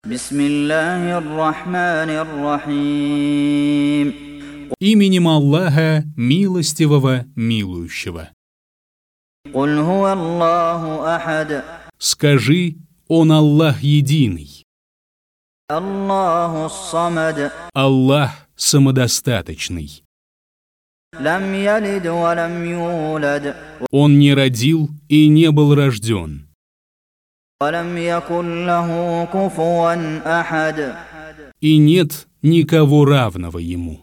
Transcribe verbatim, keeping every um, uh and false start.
Бисмиллахир-рахманир-рахим. Именем Аллаха, милостивого, милующего. Куль хуа Аллаху ахад. Скажи, Он Аллах единый. Аллаху ас-самад. Аллах самодостаточный. Лам ялид ва лам юлад. Он не родил и не был рожден. Ва лам якун лаху куфуан ахад. И нет никого равного Ему.